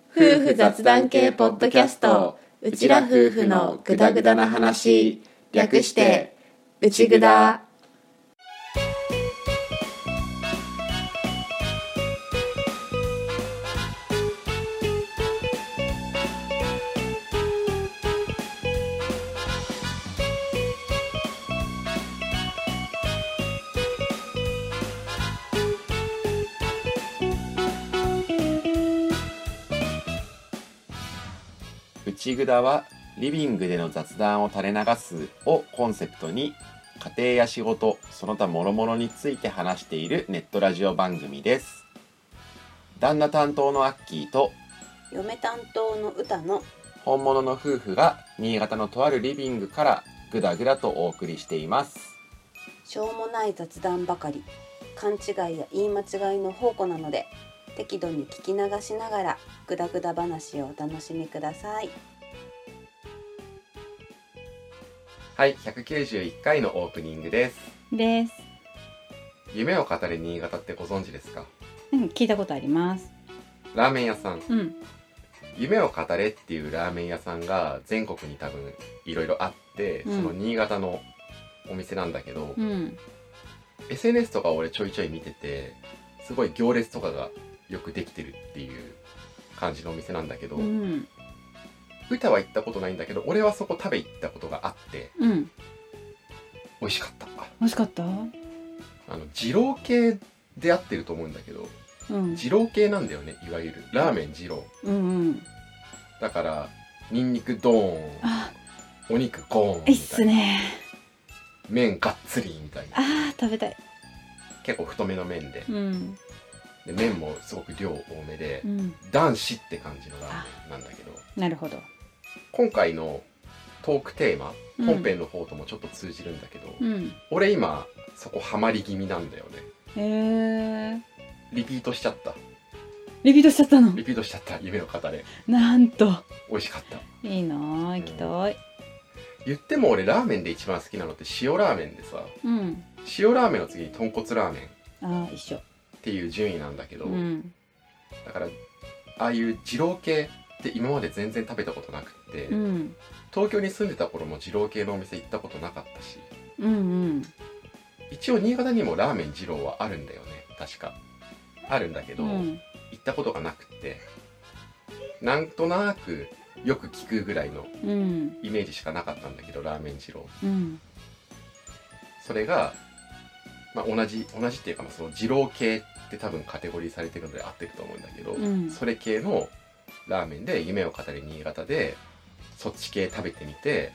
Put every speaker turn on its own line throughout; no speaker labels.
夫婦雑談系ポッドキャスト、うちら夫婦のグダグダな話、略してうちぐだ。
内ぐだはリビングでの雑談を垂れ流すをコンセプトに家庭や仕事その他諸々について話しているネットラジオ番組です。旦那担当のアッキーと
嫁担当の歌の
本物の夫婦が新潟のとあるリビングからぐだぐだとお送りしています。
しょうもない雑談ばかり、勘違いや言い間違いの宝庫なので適度に聞き流しながらグダグダ話をお楽しみください。
はい、191回のオープニングです。夢を語れ新潟ってご存知ですか？
聞いたことあります。
ラーメン屋さん、夢を語れっていうラーメン屋さんが全国に多分いろいろあって、その新潟のお店なんだけど、SNS とか俺ちょいちょい見てて、すごい行列とかがよくできてるっていう感じのお店なんだけど、歌は行ったことないんだけど、俺はそこ食べ行ったことがあって、美味しかった。
美味しかった？
二郎系で合ってると思うんだけど、二郎系なんだよね、いわゆるラーメン二郎、だからニンニクドーン、お肉ゴーンみたいな、いいっ
すね。
麺がっつりみたいな。
食べたい。
結構太めの麺で、で麺もすごく量多めで、男子って感じのラーメンなんだけど、なるほど。今回のトークテーマ、本編の方ともちょっと通じるんだけど、俺今そこハマり気味なんだよね。リピートしちゃった。リピートしちゃった。夢を語れ。
なんと
美味しかった。い
いなぁ、行きたい。
言っても俺ラーメンで一番好きなのって塩ラーメンでさ、塩ラーメンの次に豚骨ラーメン
一緒
っていう順位なんだけど、だからああいう二郎系って今まで全然食べたことなくって、東京に住んでた頃も二郎系のお店行ったことなかったし、一応新潟にもラーメン二郎はあるんだよね、確かあるんだけど、行ったことがなくって、なんとなくよく聞くぐらいのイメージしかなかったんだけど、ラーメン二郎、それが、同じっていうか、その二郎系って多分カテゴリーされてるので合ってると思うんだけど、それ系のラーメンで夢を語れ新潟でそっち系食べてみて、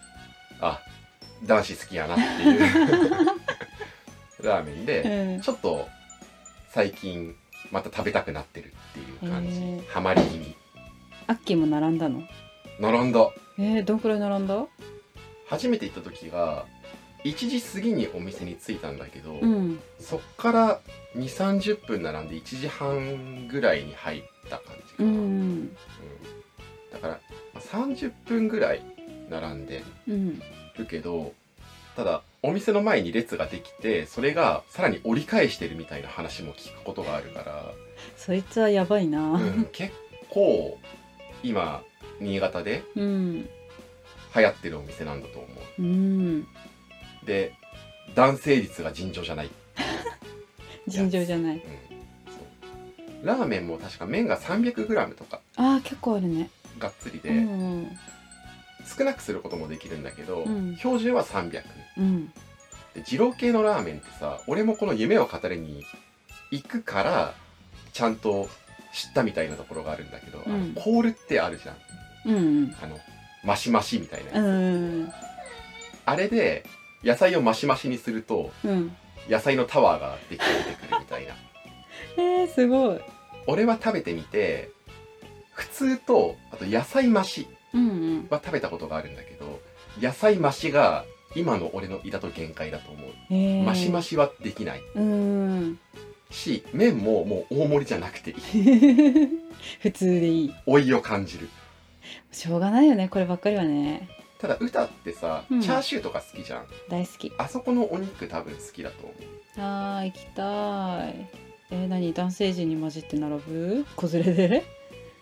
男子好きやなっていうラーメンで、ちょっと最近また食べたくなってるっていう感じ、ハマり気味。
アッキーも並んだの？
並んだ。
どんくらい並んだ？
初めて行った時が1時過ぎにお店に着いたんだけど、そっから2、30分並んで1時半ぐらいに入った感じかな。だから30分ぐらい並んでるけど、ただお店の前に列ができて、それがさらに折り返してるみたいな話も聞くことがあるから、
そいつはやばいな。
結構今新潟で流行ってるお店なんだと思う。で、男性率が尋常じゃない。
尋常じゃない。
そうラーメンも確か麺が 300g とか、
結構あるね。
がっつりで、少なくすることもできるんだけど、標準は300、で二郎系のラーメンってさ、俺もこの夢を語れに行くからちゃんと知ったみたいなところがあるんだけど、コールってあるじゃん、マシマシみたいなやつ、あれで野菜をマシマシにすると、野菜のタワーが出てくるみたいな。
すごい。
俺は食べてみて、普通とあと野菜増しは食べたことがあるんだけど、野菜増しが今の俺の胃だと限界だと思う。増し増しはできないし、麺ももう大盛りじゃなくていい
普通でいい。
老いを感じる。
しょうがないよね、こればっかりはね。
ただ歌ってさ、チャーシューとか好きじゃん。
大好き。
あそこのお肉多分好きだと思う。
行きたい。何、男性陣に混じって並ぶ？子連れで？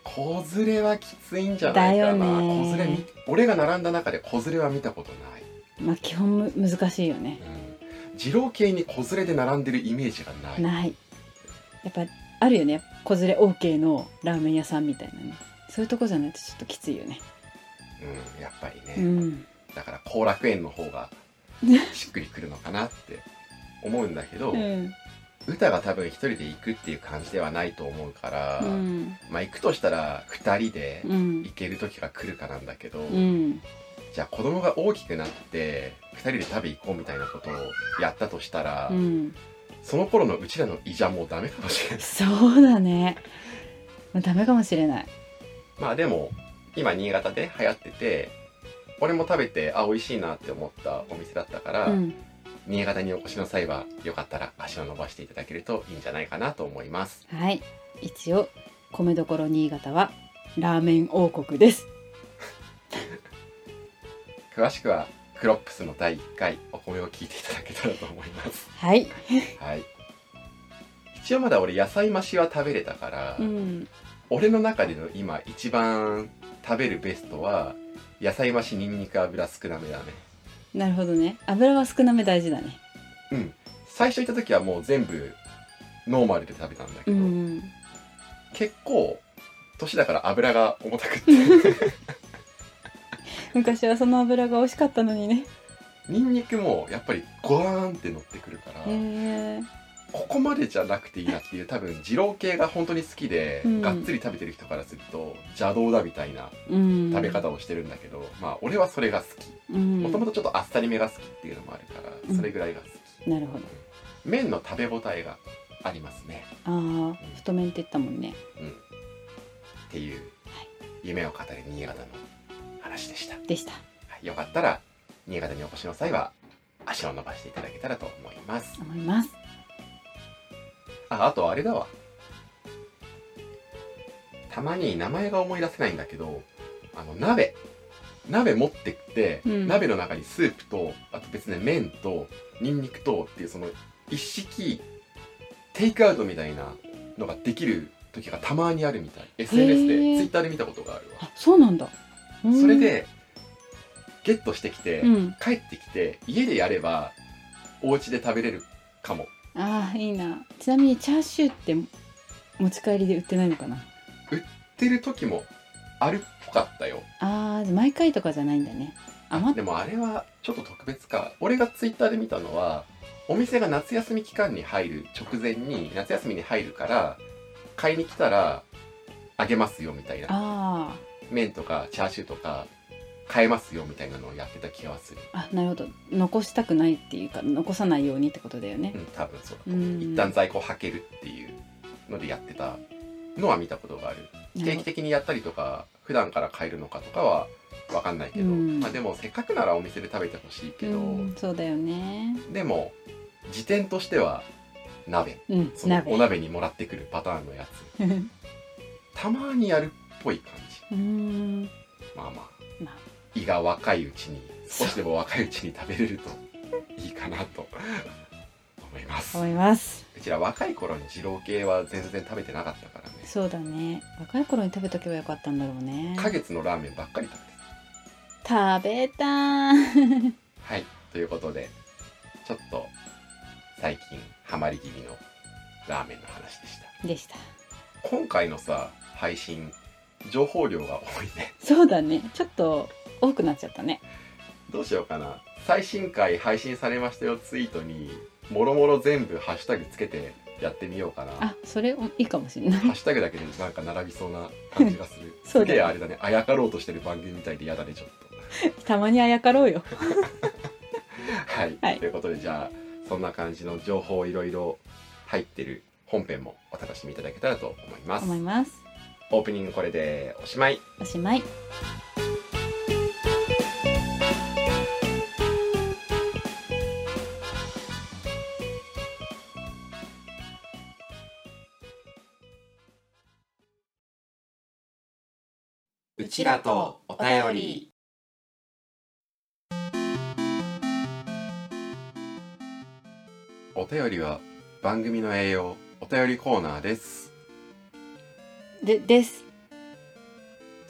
子連れはきついんじゃないかな。
だよね。
子連れ俺が並んだ中で子連れは見たことない。
まあ基本難しいよね。
二郎系に子連れで並んでるイメージがない。
ない。やっぱあるよね。子連れ OK のラーメン屋さんみたいなね。そういうとこじゃないとちょっときついよね。
やっぱりね。だから後楽園の方がしっくりくるのかなって思うんだけど、歌が多分一人で行くっていう感じではないと思うから、まあ行くとしたら2人で行ける時が来るかなんだけど、じゃあ子供が大きくなって2人で食べ行こうみたいなことをやったとしたら、その頃のうちらの胃じゃもうダメかもしれない。
そうだね。ダメかもしれない。
まあでも今新潟で流行ってて、俺も食べて美味しいなって思ったお店だったから、新潟にお越しの際はよかったら足を伸ばしていただけるといいんじゃないかなと思います。
はい、一応米どころ新潟はラーメン王国です。
詳しくはクロップスの第1回お米を聞いていただけたらと思います。
はい、
はい、一応まだ俺野菜増しは食べれたから、俺の中での今一番食べるベストは野菜増しニンニク油少なめだね。
なるほどね。油は少なめ大事だね。
最初行った時はもう全部ノーマルで食べたんだけど、結構年だから油が重たくって
昔はその油が美味しかったのにね。
ニンニクもやっぱりゴワーンって乗ってくるから、ここまでじゃなくていいなっていう、多分二郎系が本当に好きで、がっつり食べてる人からすると邪道だみたいな食べ方をしてるんだけど、まあ俺はそれが好き。もともとちょっとあっさりめが好きっていうのもあるから、それぐらいが好き。
なるほど。
麺の食べ応えがありますね。
太麺って言ったもんね。
っていう夢を語る新潟の話でした。よかったら新潟にお越しの際は足を伸ばしていただけたらと思います。あとあれだわ。たまに名前が思い出せないんだけど、鍋持ってって、鍋の中にスープと、あと別に麺とニンニクとっていうその一式テイクアウトみたいなのができる時がたまにあるみたい。SNS でツイッターで見たことがあるわ。
そうなんだ。
それでゲットしてきて、帰ってきて家でやればお家で食べれるかも。い
いな。ちなみにチャーシューって持ち帰りで売ってないのかな。
売ってる時もあるっぽかったよ。
毎回とかじゃないんだね。
でもあれはちょっと特別か。俺がツイッターで見たのは、お店が夏休み期間に入る直前に、夏休みに入るから買いに来たらあげますよみたいな、麺とかチャーシューとか買えますよみたいなのをやってた気がする。
なるほど。残したくないっていうか、残さないようにってことだよね。
多分そうだと思う。一旦在庫はけるっていうのでやってたのは見たことがある。定期的にやったりとか普段から買えるのかとかは分かんないけど、でもせっかくならお店で食べてほしいけど、
そうだよね。
でも時点としては鍋、そのお鍋にもらってくるパターンのやつたまにやるっぽい感じ。まあ胃が若いうちに、少しでも若いうちに食べれるといいかなと思います。うちら若い頃に二郎系は全然食べてなかったからね。
そうだね。若い頃に食べとけばよかったんだろうね。
花月のラーメンばっかり
食べた
はい、ということでちょっと最近ハマり気味のラーメンの話でした。今回のさ配信情報量が多いね。
そうだね。ちょっと多くなっちゃったね。
どうしようかな。最新回配信されましたよツイートにもろもろ全部ハッシュタグつけてやってみようかな。
それいいかもしれない。
ハッシュタグだけでなんか並びそうな感じがする。すげえあれだね。あやかろうとしてる番組みたいで嫌だねちょっと。
たまにあやかろうよ。
はい、ということでじゃあそんな感じの情報いろいろ入ってる本編もお楽しみいただけたらと思います。オープニングこれでおしまい。うちらとお便り。お便りは番組の栄養お便りコーナーです。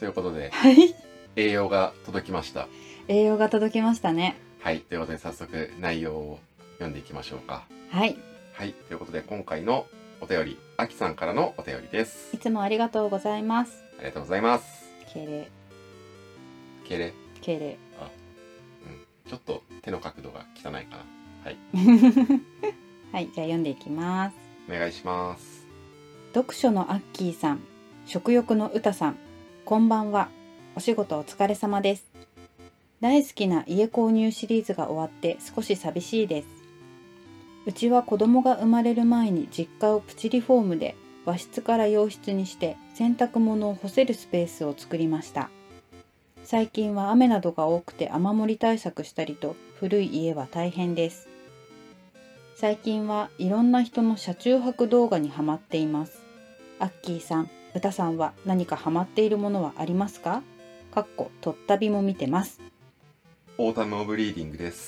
ということで
はい
栄養が届きました。
栄養が届きましたね。
はい、ということで早速内容を読んでいきましょうか。
はい
はい、ということで今回のお便り、あきさんからのお便りです。
いつもありがとうございます。
ありがとうございます。
敬礼
敬礼。
敬礼
ちょっと手の角度が汚いかな。はい、
はいじゃあ読んでいきます。
お願いします。
読書のアッキーさん、食欲のうたさん、こんばんは。お仕事お疲れ様です。大好きな家購入シリーズが終わって少し寂しいです。うちは子供が生まれる前に実家をプチリフォームで和室から洋室にして洗濯物を干せるスペースを作りました。最近は雨などが多くて雨漏り対策したりと古い家は大変です。最近はいろんな人の車中泊動画にハマっています。アッキーさん、うたさんは何かハマっているものはありますか？かっこ、とったびも見てます。
オータムオブリーディングです。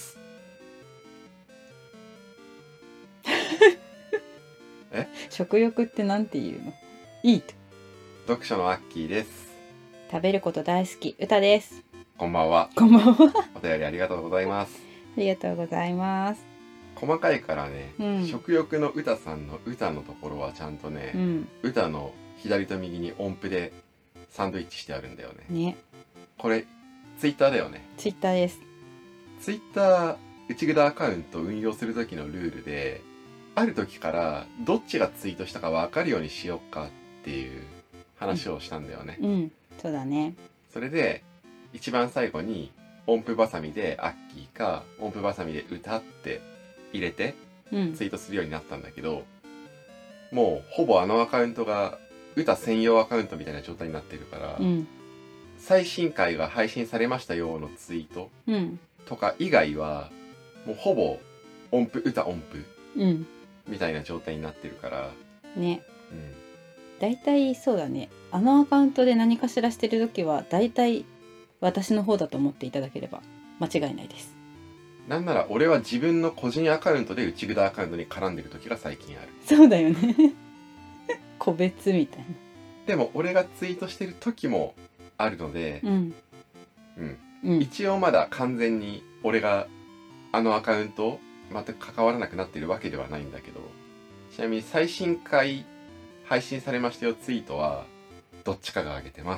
食欲ってなんて言うの？いいと。
読書のアッキーです。
食べること大好き、うたです。
こんばんは。
こんばんは。
お便りありがとうございます。
ありがとうございます。
細かいからね、
うん、
食欲のうたさんのうたのところはちゃんとね、うたの左と右に音符でサンドイッチしてあるんだよね。
ね。
これツイッターだよね。
ツイッターです。
ツイッター内ぐだアカウントを運用する時のルールで、ある時からどっちがツイートしたか分かるようにしようかっていう話をしたんだよね。
うん、そうだね。
それで一番最後に音符バサミでアッキーか音符バサミで歌って入れてツイートするようになったんだけど、もうほぼあのアカウントが歌専用アカウントみたいな状態になってるから、最新回が配信されましたよのツイートとか以外はもうほぼ音符歌音符みたいな状態になってるから
ね。だいたいそうだね。あのアカウントで何かしらしてるときはだいたい私の方だと思っていただければ間違いないです。
なんなら俺は自分の個人アカウントで内ぐだアカウントに絡んでる時が最近ある。
そうだよね。個別みたいな。
でも俺がツイートしてる時もあるので、一応まだ完全に俺があのアカウント全く関わらなくなってるわけではないんだけど、ちなみに最新回配信されましたよツイートはどっちかが上げてます。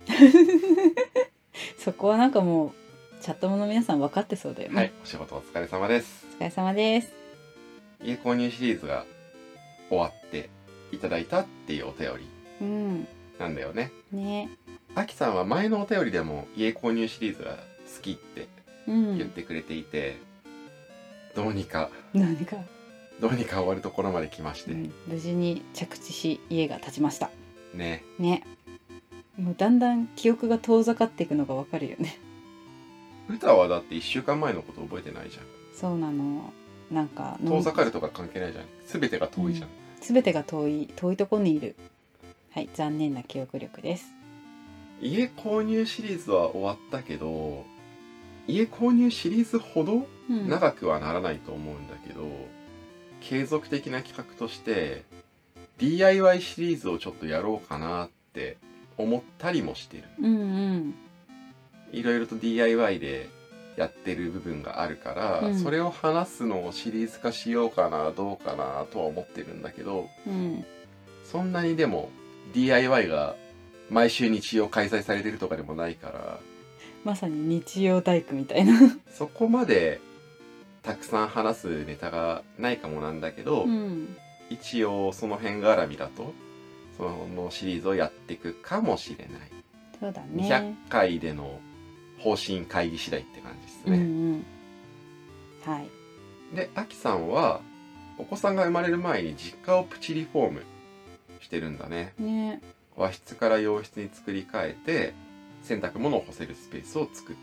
そこはなんかもうチャットもの皆さん分かってそうだよね。
はい、お仕事お疲れ様です。
お疲れ様です。
家購入シリーズが終わっていただいたっていうお便りなんだよね。
ね。
あきさんは前のお便りでも家購入シリーズが好きって言ってくれていて、どうにか終わるところまで来まして、
無事に着地し家が建ちました
ね。
もうだんだん記憶が遠ざかっていくのがわかるよね。
歌はだって1週間前のこと覚えてないじゃん。
そうなの。なんか
遠ざかるとか関係ないじゃん。全てが遠いじゃん。
全てが遠いところにいる。はい、残念な記憶力です。
家購入シリーズは終わったけど、家購入シリーズほど長くはならないと思うんだけど、継続的な企画として DIY シリーズをちょっとやろうかなって思ったりもしてる。いろいろと DIY でやってる部分があるから、それを話すのをシリーズ化しようかなどうかなとは思ってるんだけど、そんなにでも DIY が毎週日曜開催されてるとかでもないから、
まさに日曜大工みたいな
そこまでたくさん話すネタがないかもなんだけど、一応その辺絡みだとそのシリーズをやっていくかもしれない。
そうだね。
200回での方針会議次第って感じですね。
はい。
で、あきさんはお子さんが生まれる前に実家をプチリフォームしてるんだね。和室から洋室に作り変えて洗濯物を干せるスペースを作って、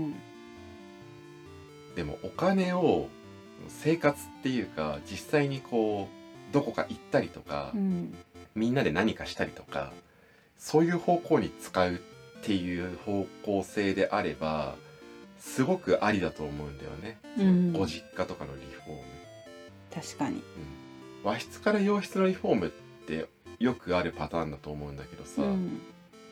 でもお金を生活っていうか実際にこうどこか行ったりとか、みんなで何かしたりとかそういう方向に使うっていう方向性であればすごくありだと思うんだよね、ご実家とかのリフォーム。
確かに、
和室から洋室のリフォームってよくあるパターンだと思うんだけどさ、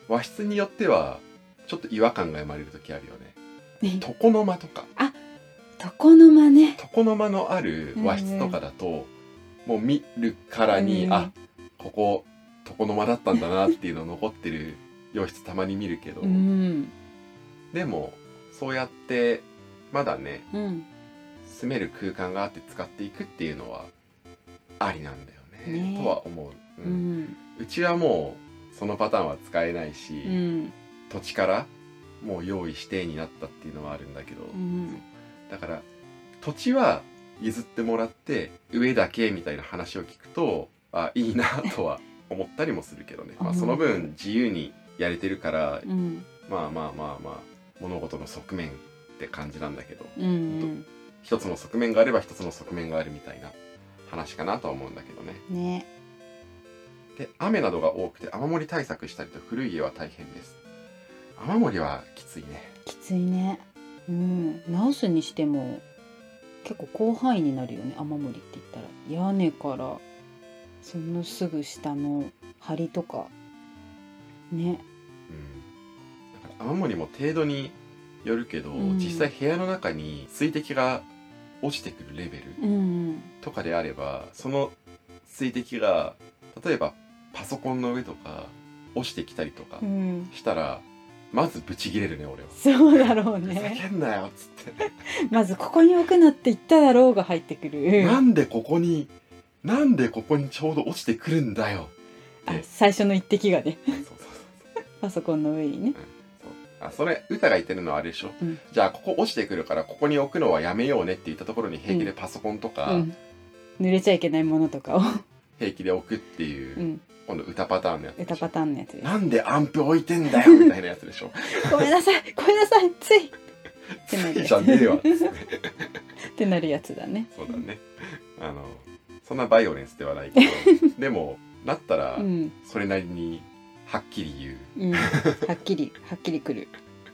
和室によってはちょっと違和感が生まれる時あるよね。床の間とか、
床の間ね。
床の間のある和室とかだと、もう見るからに、あ、ここ床の間だったんだなっていうの残ってる洋室たまに見るけど、でもそうやってまだね、住める空間があって使っていくっていうのはありなんだよねとは思う。うちはもうそのパターンは使えないし、土地からもう用意してになったっていうのはあるんだけど、だから土地は譲ってもらって上だけみたいな話を聞くと、あ、いいなとは思ったりもするけどね。まあその分自由にやれてるから、まあ物事の側面って感じなんだけど、一つの側面があれば一つの側面があるみたいな話かなとは思うんだけどね。で、雨などが多くて雨漏り対策したりと古い家は大変です。雨漏りはきついね。
きついね。直すにしても結構広範囲になるよね。雨漏りって言ったら屋根からそのすぐ下の梁とかね。
だから雨漏りも程度によるけど、実際部屋の中に水滴が落ちてくるレベルとかであれば、その水滴が例えばパソコンの上とか落ちてきたりとかしたら、まずブチギレるね、俺は。
そうだろうね。
ふざけんなよっつって
まずここに置くなって言っただろうが入ってくる。
なんでここにちょうど落ちてくるんだよって。
最初の一滴がね。
そう
パソコンの上にね。
それ歌が言ってるのはあれでしょ、じゃあここ落ちてくるからここに置くのはやめようねって言ったところに平気でパソコンとか、
濡れちゃいけないものとかを
平気で置くっていう、今度歌パターンのやつ。
歌パターンのやつです。
なんでアンプ置いてんだよみたいなやつでしょ
ごめんなさいついってなるやつ
じゃねえわ
ってなるやつだね。
そうだね。そんなバイオレンスではないけどでもなったらそれなりにはっきり言う、
はっきりくる。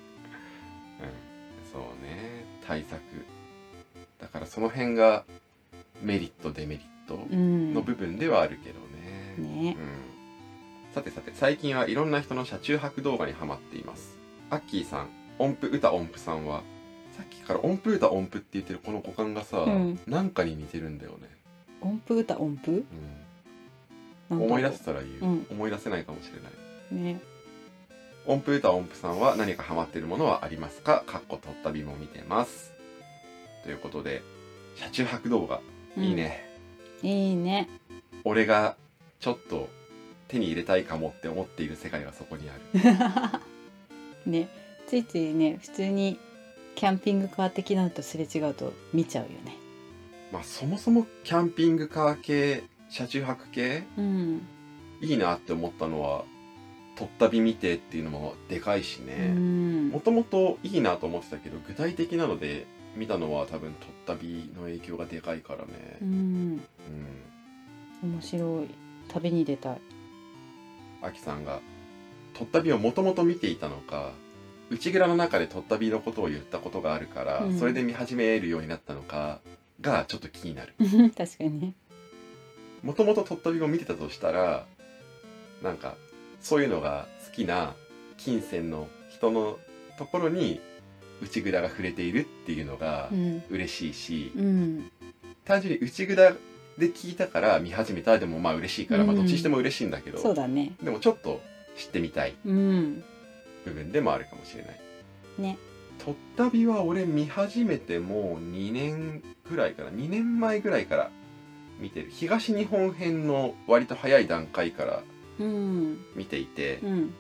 そうね、対策だからその辺がメリットデメリットの部分ではあるけどね。さて最近はいろんな人の車中泊動画にハマっています。アッキーさん、音符歌音符さんはさっきから音符歌音符って言ってるこの語感がさ、なんかに似てるんだよね。
音符歌音符、
思い出せたら言う、思い出せないかもしれない
ね。
音符歌音符さんは何かハマってるものはありますか？とった旅も見てます。ということで、車中泊動画、いいね。
いいね。
俺がちょっと手に入れたいかもって思っている世界がそこにある
ね、ついついね、普通にキャンピングカー的なのとすれ違うと見ちゃうよね。
まあそもそもキャンピングカー系、車中泊系、いいなって思ったのは撮った旅見てっていうのもでかいしね。もともといいなと思ってたけど、具体的なので見たのは多分撮った旅の影響がでかいからね。
面白い。旅に出たい。
あきさんが撮った旅をもともと見ていたのか、内蔵の中で撮った旅のことを言ったことがあるから、それで見始めるようになったのかがちょっと気になる。
確かにね。
もともと撮った旅を見てたとしたら、なんかそういうのが好きな金銭の人のところに内蔵が触れているっていうのが嬉しいし、単純に内蔵で聞いたから見始めたでもまあ嬉しいから、まあどっちにしても嬉しいんだけど、
そうだね。
でもちょっと知ってみたい部分でもあるかもしれない
ね。
撮った旅は俺見始めてもう2年くらいかな、2年前ぐらいから見てる。東日本編の割と早い段階から見ていて、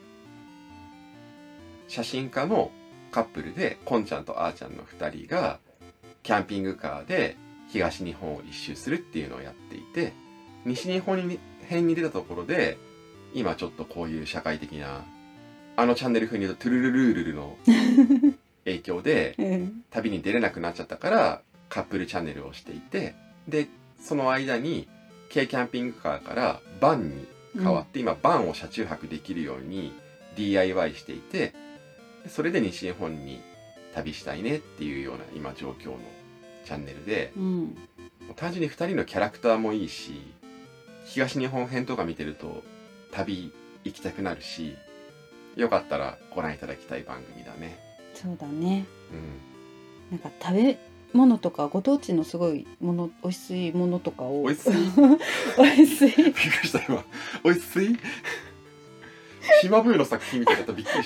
写真家のカップルでこんちゃんとあーちゃんの2人がキャンピングカーで東日本を一周するっていうのをやっていて、西日本編に出たところで今ちょっとこういう社会的なチャンネル風に言うとトゥルルルールルの影響で旅に出れなくなっちゃったからカップルチャンネルをしていて、でその間に軽キャンピングカーからバンに変わって、今バンを車中泊できるように DIY していて、それで西日本に旅したいねっていうような今状況のチャンネルで、単純に2人のキャラクターもいいし、東日本編とか見てると旅行きたくなるし、 よかったらご覧いただきたい番組だね。
そうだね。
うん。
なんか食べ物とかご当地のすごいもの、美味しいものとかを。
美味しい
美味しい。
びっくりした今。美味しい島ブーの作品みたいだったびっくりした。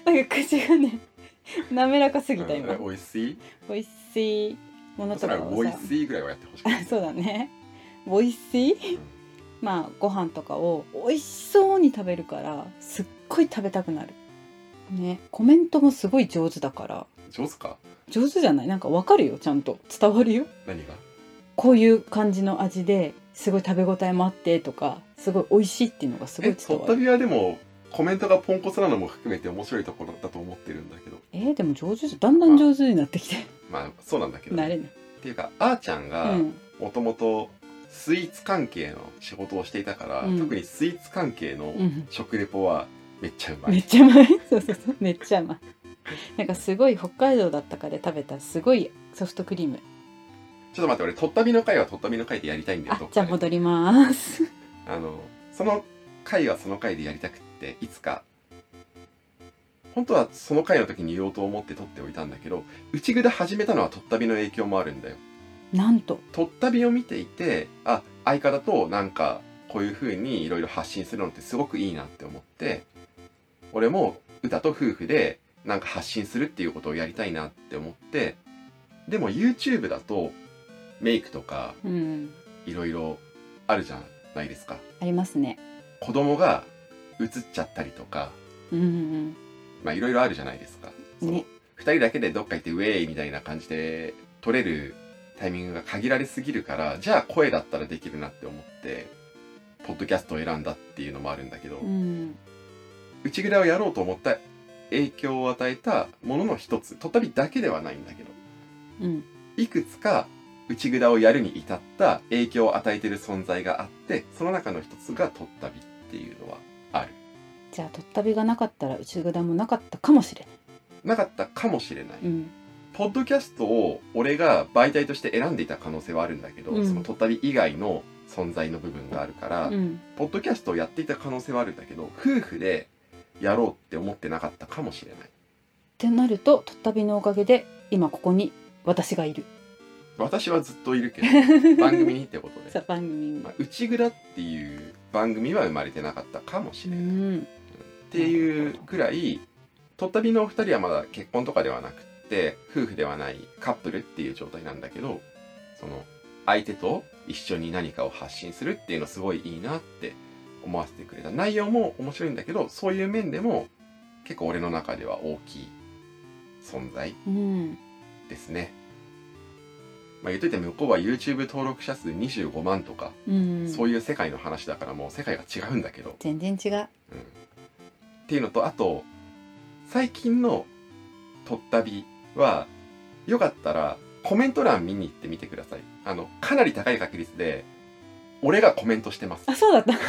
なんか口がね滑らかすぎた今。
美味しい
美味しいものとかをさ。
美味しいぐらいはやってほしい。
そうだね。美味しい。まあご飯とかを美味しそうに食べるからすっごい食べたくなる。ね、コメントもすごい上手だから。
上手か？
上手じゃない？なんかわかるよ、ちゃんと伝わるよ。
何が？
こういう感じの味ですごい食べ応えもあってとか、すごい美味しいっていうのがすごい伝わる。
とったびはでもコメントがポンコツなのも含めて面白いところだと思ってるんだけど。
でも上手だんだん上手になってきて。
まあそうなんだけど、
慣れない。
っていうかあーちゃんがもともとスイーツ関係の仕事をしていたから、特にスイーツ関係の食レポはめっちゃうまい。
めっちゃうまい。そうそうそう、めっちゃうまい。なんかすごい北海道だったかで食べたすごいソフトクリーム。
ちょっと待って、俺とったびの回はとったびの回でやりたいんだよ。
じゃあ戻ります
その回はその回でやりたくって、いつか本当はその回の時に言おうと思って撮っておいたんだけど、内ぐだ始めたのはとったびの影響もあるんだよ。
なんと
とったびを見ていて、相方となんかこういう風にいろいろ発信するのってすごくいいなって思って、俺も歌と夫婦でなんか発信するっていうことをやりたいなって思って、でも YouTube だとメイクとかいろいろあるじゃないですか。
ありますね。
子供が映っちゃったりとか、まあいろいろあるじゃないですか。
ね、
2人だけでどっか行ってウェイみたいな感じで撮れるタイミングが限られすぎるから、じゃあ声だったらできるなって思ってポッドキャストを選んだっていうのもあるんだけど、内ぐだをやろうと思った影響を与えたものの一つ、とったびだけではないんだけど、いくつか内ぐだをやるに至った影響を与えている存在があって、その中の一つがとったびっていうのはある。
じゃあとったびがなかったら内ぐだもなかったかもしれない。
なかったかもしれない。ポッドキャストを俺が媒体として選んでいた可能性はあるんだけど、そのとったび以外の存在の部分があるから、ポッドキャストをやっていた可能性はあるんだけど、夫婦でやろうって思ってなかったかもしれない。
ってなると、とったびのおかげで今ここに私がいる。
私はずっといるけど番組にってことで
さ番組に、
内ぐだっていう番組は生まれてなかったかもしれない、っていうぐらい、とったびのお二人はまだ結婚とかではなくって夫婦ではないカップルっていう状態なんだけど、その相手と一緒に何かを発信するっていうのすごいいいなって思わせてくれた。内容も面白いんだけど、そういう面でも結構俺の中では大きい存在ですね。まあ言っといて向こうは YouTube 登録者数25万とか、そういう世界の話だからもう世界が違うんだけど、
全然違う、
っていうのと、あと最近のとったびはよかったらコメント欄見に行ってみてください。かなり高い確率で俺がコメントしてます。
あ、そうだった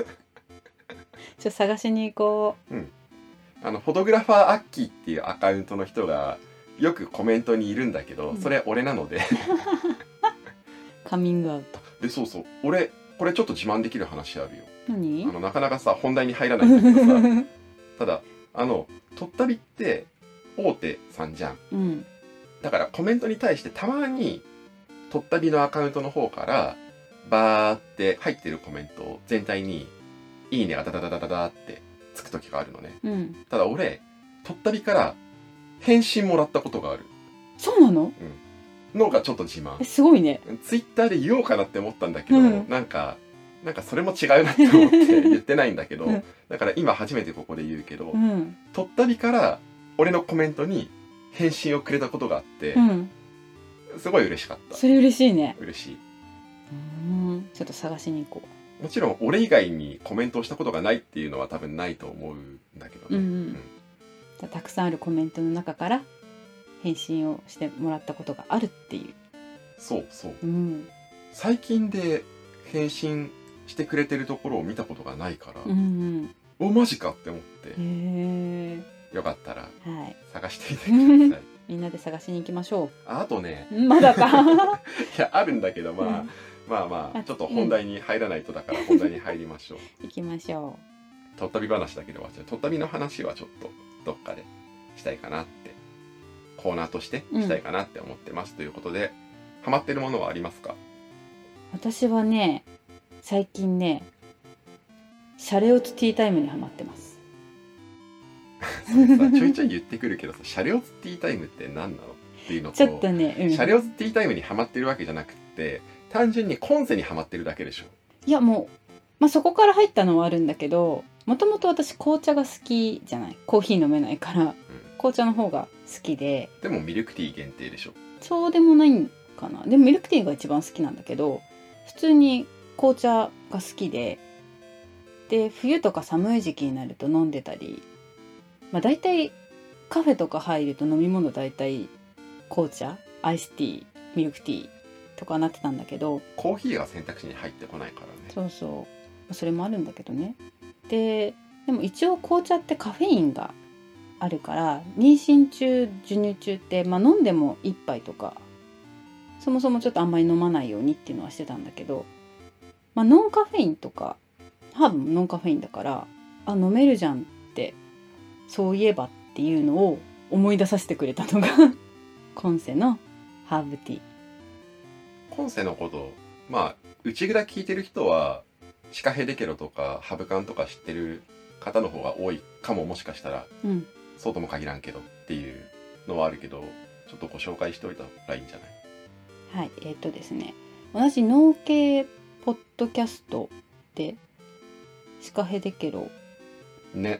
探しに行こう。
フォトグラファーアッキーっていうアカウントの人がよくコメントにいるんだけど、それ俺なので
カミングアウト
で、そうそう、俺これちょっと自慢できる話あるよ。
何？
なかなかさ本題に入らないんだけどさただとったびって大手さんじゃん、だからコメントに対してたまにとったびのアカウントの方からバーって入ってるコメント全体にいいねがダダダダダダってつく時があるのね、ただ俺とったびから返信もらったことがある。
そうなの？
のがちょっと自慢。
すごいね。
ツイッターで言おうかなって思ったんだけど、なんかそれも違うなって思って言ってないんだけど、だから今初めてここで言うけど、とったびから俺のコメントに返信をくれたことがあって、すごい嬉しかった。
それ嬉しいね。
嬉しい。
ちょっと探しに行こ
う。もちろん俺以外にコメントをしたことがないっていうのは多分ないと思うんだけどね。
たくさんあるコメントの中から返信をしてもらったことがあるっていう。
そうそう、最近で返信してくれてるところを見たことがないから、おマジかって思って、よかったら探してみてください。
みんなで探しに行きましょう。
あとね、
まだか
いやあるんだけど、まあちょっと本題に入らないとだから本題に入りましょう。
行きましょ
とったび話だけで終わっちゃう。とったびの話はちょっとどっかでしたいかなって、コーナーとしてしたいかなって思ってます、ということで、ハマってるものはありますか？
私はね、最近ね、シャレオツティータイムにハマってます。
それさちょいちょい言ってくるけどさ、シャレオツティータイムって何なのっていうのと、
ちょっとね、
シャレオツティータイムにハマってるわけじゃなくて、単純に今世にハマってるだけでしょ。
いやもう、そこから入ったのはあるんだけど、もともと私紅茶が好きじゃない、コーヒー飲めないから、紅茶の方が好きで。
でもミルクティー限定でしょ。
そうでもないんかな。でもミルクティーが一番好きなんだけど、普通に紅茶が好きで、冬とか寒い時期になると飲んでたり、大体カフェとか入ると飲み物大体紅茶、アイスティー、ミルクティーとかなってたんだけど、
コーヒーが選択肢に入ってこないからね。
そうそう、それもあるんだけどね。でも一応紅茶ってカフェインがあるから、妊娠中授乳中って飲んでも1杯とか、そもそもちょっとあんまり飲まないようにっていうのはしてたんだけど、ノンカフェインとかハーブもノンカフェインだから、飲めるじゃんって、そういえばっていうのを思い出させてくれたのが今世のハーブティー。
今世のこと、内蔵聞いてる人はシカヘデケロとかハブカンとか知ってる方の方が多いかも、もしかしたら、そうとも限らんけどっていうのはあるけど、ちょっとご紹介しておいたらいいんじゃない？
はい、ですね、同じ農系ポッドキャストでシカヘデケロ
ね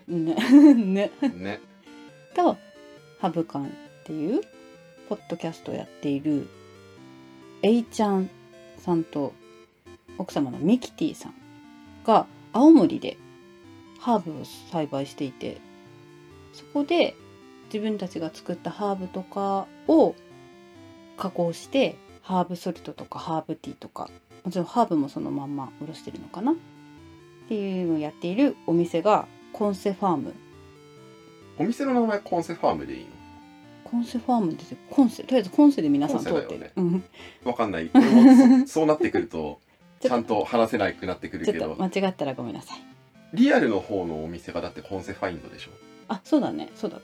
とハブカンっていうポッドキャストをやっているエイちゃんさんと奥様のミキティさんが青森でハーブを栽培していて、そこで自分たちが作ったハーブとかを加工してハーブソルトとかハーブティーとか、もちろんハーブもそのまんまおろしてるのかなっていうのをやっているお店がコンセファーム。
お店の名前コンセファームでいいの？
コンセファームですよ。とりあえずコンセで皆さん通ってる。
わかんない。俺もそうなってくるとちゃんと話せなくなってくるけど、
ちょっと間違ったらごめんなさい。
リアルの方のお店がだってコンセファインドでしょ。
あ、そうだね。そうだった。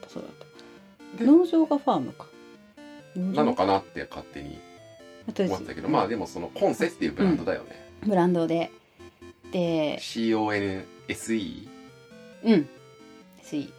農場がファームか。
なのかなって勝手に思ってたけど、でもそのコンセっていうブランドだよね。
ブランドで。
CONSE？
SE。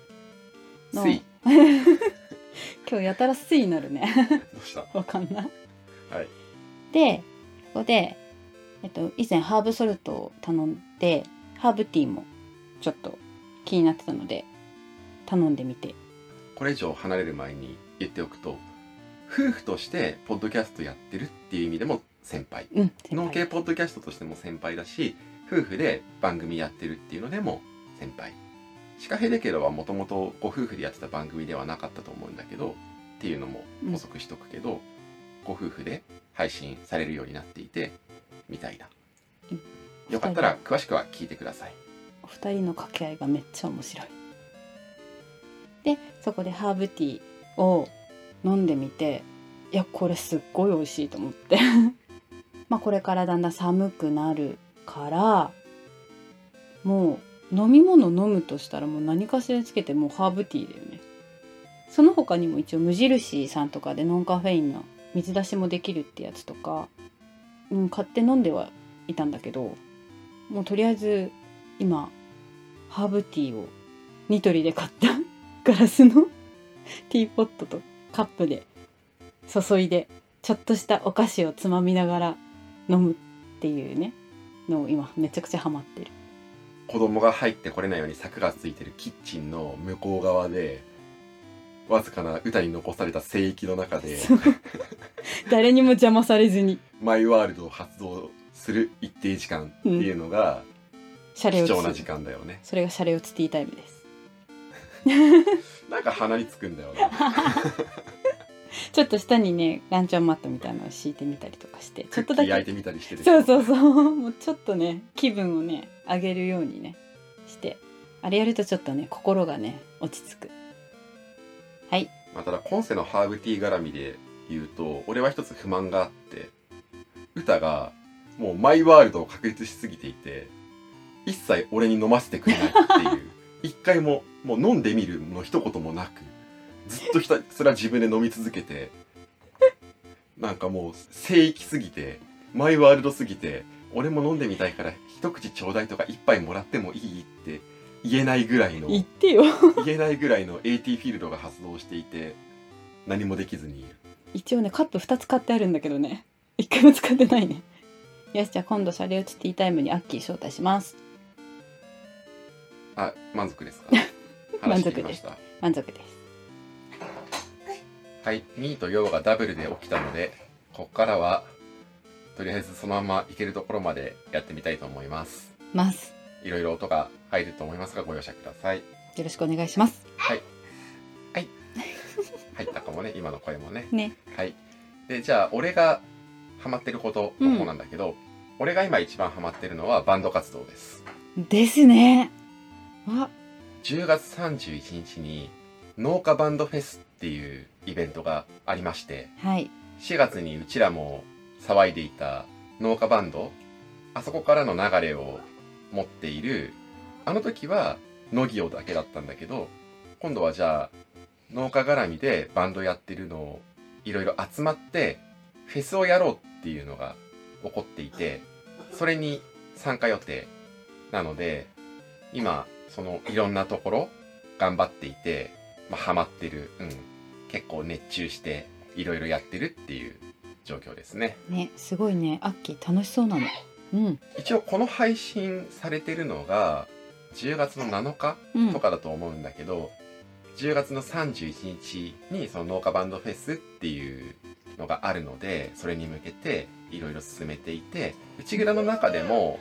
SE。
今日やたらSEになるね。
どうした？
わかんない。
はい。
で、ここで、以前ハーブソルトを頼んで、ハーブティーもちょっと気になってたので頼んでみて。
これ以上離れる前に言っておくと、夫婦としてポッドキャストやってるっていう意味でも先輩、農系ポッドキャストとしても先輩だし、夫婦で番組やってるっていうのでも先輩。シカヘデケロはもともとご夫婦でやってた番組ではなかったと思うんだけどっていうのも補足しとくけど、ご夫婦で配信されるようになっていてみたいな。よかったら詳しくは聞いてください。
お二人の掛け合いがめっちゃ面白い。で、そこでハーブティーを飲んでみて、いやこれすっごい美味しいと思ってこれからだんだん寒くなるから、もう飲み物飲むとしたらもう何かしらつけてもうハーブティーだよね。その他にも一応無印さんとかでノンカフェインの水出しもできるってやつとか、買って飲んではいたんだけど、もうとりあえず今ハーブティーをニトリで買ったガラスのティーポットとカップで注いで、ちょっとしたお菓子をつまみながら飲むっていうねのを今めちゃくちゃハマってる。
子供が入ってこれないように柵がついてるキッチンの向こう側で、わずかな歌に残された聖域の中で
誰にも邪魔されずに
マイワールドを発動する一定時間っていうのが貴重な時間だよね。
それがシャレオツティータイムです。
なんか鼻につくんだよな
ちょっと下にねランチョンマットみたいなのを敷いてみたりとかして、
ちょっとだけ焼いてみたりしてる。
そうもうちょっとね気分をね上げるようにねして、あれやるとちょっとね心がね落ち着く。はい。
ただ今世のハーブティー絡みで言うと、俺は一つ不満があって、歌がもうマイワールドを確立しすぎていて、 一切俺に飲ませてくれないっていう一回ももう飲んでみるの一言もなく、ずっとひたすら自分で飲み続けてなんかもう聖域すぎてマイワールドすぎて、俺も飲んでみたいから一口ちょうだいとか一杯もらってもいいって言えないぐらいの
言ってよ
言えないぐらいの AT フィールドが発動していて、何もできずにいる。
一応ねカップ2つ買ってあるんだけどね、1回も使ってないね。よし、じゃあ今度シャレオツティータイムにアッキー招待します。
あ、満足ですか？
満足です。
話してきました。
満足です。
はい、ミーとヨウがダブルで起きたので、ここからはとりあえずそのままいけるところまでやってみたいと思います。いろいろ音が入ると思いますがご容赦ください。
よろしくお願いします。
はいはい入ったかもね、今の声もね。
ね。
はい。で、じゃあ俺がハマってることの方なんだけど、俺が今一番ハマってるのはバンド活動です。
ですね。
10月31日に農家バンドフェスっていうイベントがありまして、
はい、
4月にうちらも騒いでいた農家バンド、あそこからの流れを持っている、あの時は農業だけだったんだけど、今度はじゃあ農家絡みでバンドやってるのをいろいろ集まってフェスをやろうっていうのが起こっていて、それに参加予定なので、今そのいろんなところ頑張っていて、ハマってる、結構熱中していろいろやってるっていう状況ですね。
ね、すごいね、アッキー楽しそうなの。
一応この配信されてるのが10月の7日とかだと思うんだけど、10月の31日にその農家バンドフェスっていうのがあるので、それに向けていろいろ進めていて、内蔵の中でも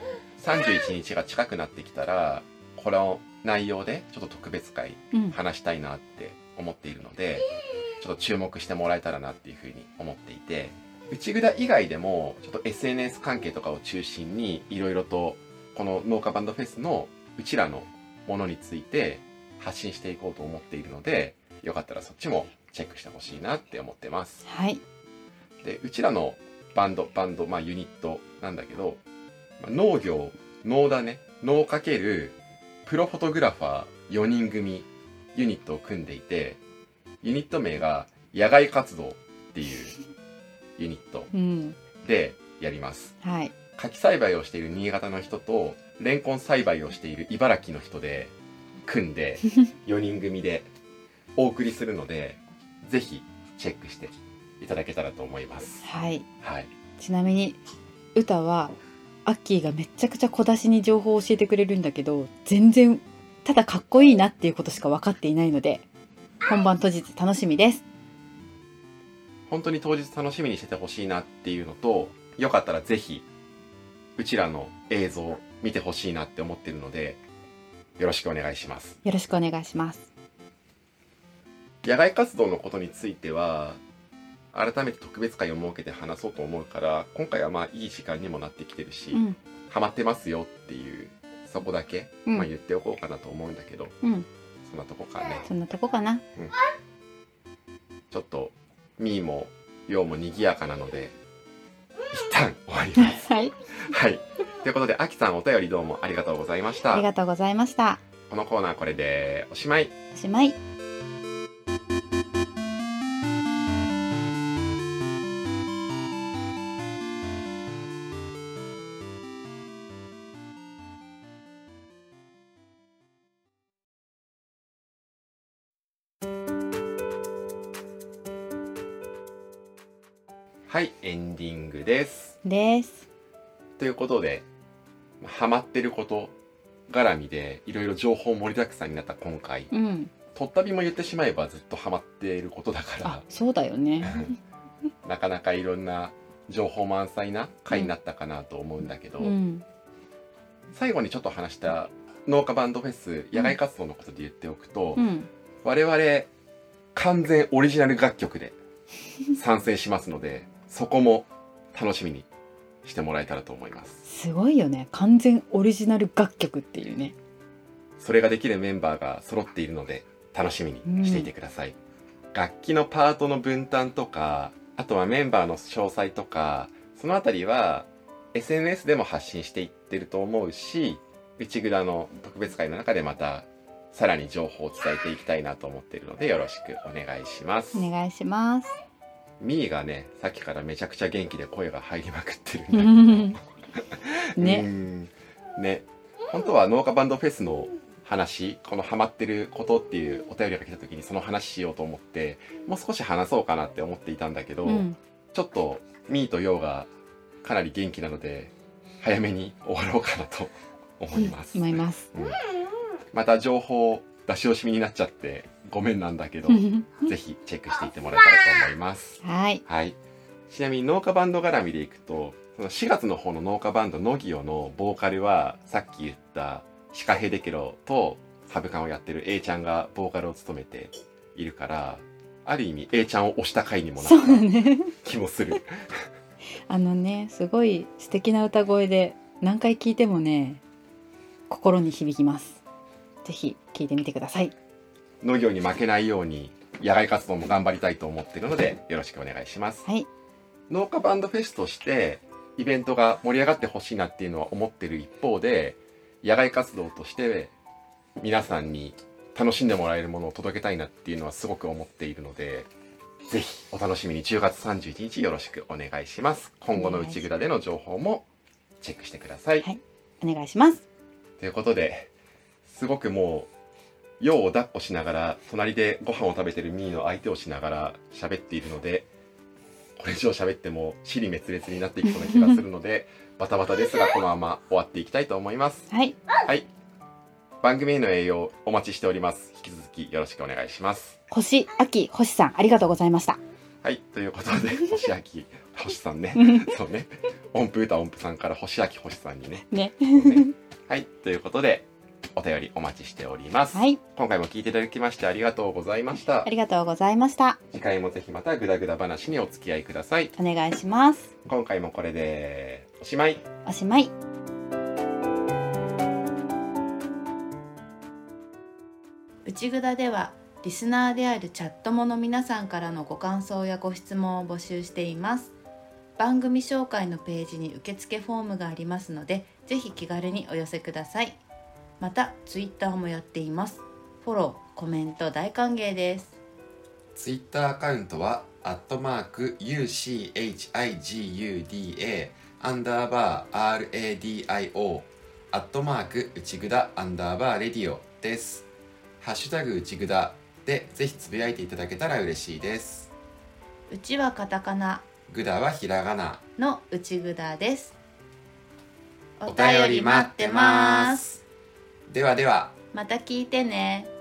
31日が近くなってきたらこの内容でちょっと特別会話したいなって思っているので、ちょっと注目してもらえたらなっていうふうに思っていて、内蔵以外でもちょっと SNS 関係とかを中心にいろいろとこの農家バンドフェスのうちらのものについて発信していこうと思っているので、よかったらそっちもチェックしてほしいなって思ってます。
はい。
で、うちらのバンド、ユニットなんだけど、農業、農だね、農かけるプロフォトグラファー4人組ユニットを組んでいて、ユニット名が野外活動っていうユニットでやります。
はい。
柿栽培をしている新潟の人とレンコン栽培をしている茨城の人で組んで4人組でお送りするので、ぜひチェックしていただけたらと思います。
はい。
はい。
ちなみに歌はアッキーがめちゃくちゃ小出しに情報を教えてくれるんだけど、全然ただかっこいいなっていうことしか分かっていないので、本番当日楽しみです。
本当に当日楽しみにしててほしいなっていうのと、よかったらぜひうちらの映像見てほしいなって思ってるので、よろしくお願いします。
よろしくお願いします。
野外活動のことについては改めて特別会を設けて話そうと思うから、今回はいい時間にもなってきてるし、ハマってますよっていうそこだけ、言っておこうかなと思うんだけど、そんなとこかね。
そんなとこかな。
ちょっとミーもヨウも賑やかなので一旦終わります。
はい。
はい。ということで、あきさんお便りどうもありがとうございました。
ありがとうございました。
このコーナーこれでおしまい。
おしまい。
はい、エンディングです。ということで、ハマってること絡みでいろいろ情報盛りだくさんになった今回、とったびも言ってしまえばずっとハマっていることだから、
そうだよね
なかなかいろんな情報満載な回になったかなと思うんだけど、最後にちょっと話した農家バンドフェス野外活動のことで言っておくと、我々完全オリジナル楽曲で参戦しますのでそこも楽しみにしてもらえたらと思います。
すごいよね、完全オリジナル楽曲っていうね。
それができるメンバーが揃っているので楽しみにしていてください。楽器のパートの分担とか、あとはメンバーの詳細とか、そのあたりは SNS でも発信していってると思うし、 内蔵の特別会の中でまたさらに情報を伝えていきたいなと思っているのでよろしくお願いします。
お願いします。
ミーがねさっきからめちゃくちゃ元気で声が入りまくってるんだけどね、本当は農家バンドフェスの話、このハマってることっていうお便りが来た時にその話しようと思ってもう少し話そうかなって思っていたんだけど、ちょっとミーとヨウがかなり元気なので早めに終わろうかなと思います。また情報出し惜しみになっちゃってごめんなんだけどぜひチェックしていってもらえたらと思います。
はい、
ちなみに農家バンド絡みでいくと、その4月の方の農家バンドノギオのボーカルはさっき言ったシカヘデケロとハブカンをやってる A ちゃんがボーカルを務めているから、ある意味 A ちゃんを推した回にもなった気もする。
すごい素敵な歌声で何回聴いてもね心に響きます。ぜひ聴いてみてください。
農業に負けないように野外活動も頑張りたいと思っているのでよろしくお願いします。農家バンドフェスとしてイベントが盛り上がってほしいなっていうのは思ってる一方で、野外活動として皆さんに楽しんでもらえるものを届けたいなっていうのはすごく思っているので、ぜひお楽しみに10月31日よろしくお願いします。今後の内蔵での情報もチェックしてください。
お願いします。
ということで、すごくもうヨウを抱っこしながら隣でご飯を食べてるミーの相手をしながら喋っているので、これ以上喋っても支離滅裂になっていきそうな気がするのでバタバタですがこのまま終わっていきたいと思います。番組への栄養お待ちしております。引き続きよろしくお願いします。
星さんありがとうございました。
ということで星さんねそうね、音符歌音符さんから星さんにねということでお便りお待ちしております。今回も聞いていただきましてありがとうございました。
ありがとうございました。
次回もぜひまたグダグダ話にお付き合いください。
お願いします。
今回もこれでおしまい。
内ぐだではリスナーであるチャットモの皆さんからのご感想やご質問を募集しています。番組紹介のページに受付フォームがありますので、ぜひ気軽にお寄せください。またツイッターもやっています。フォローコメント大歓迎です。
ツイッターアカウントは@UCHIGUDA_RADIO内ぐだ_レディオです。ハッシュタグ内ぐだでぜひつぶやいていただけたら嬉しいです。
うちはカタカナ、
ぐだはひらがな
の内ぐだです。
お便り待ってます。ではでは、
また聞いてね。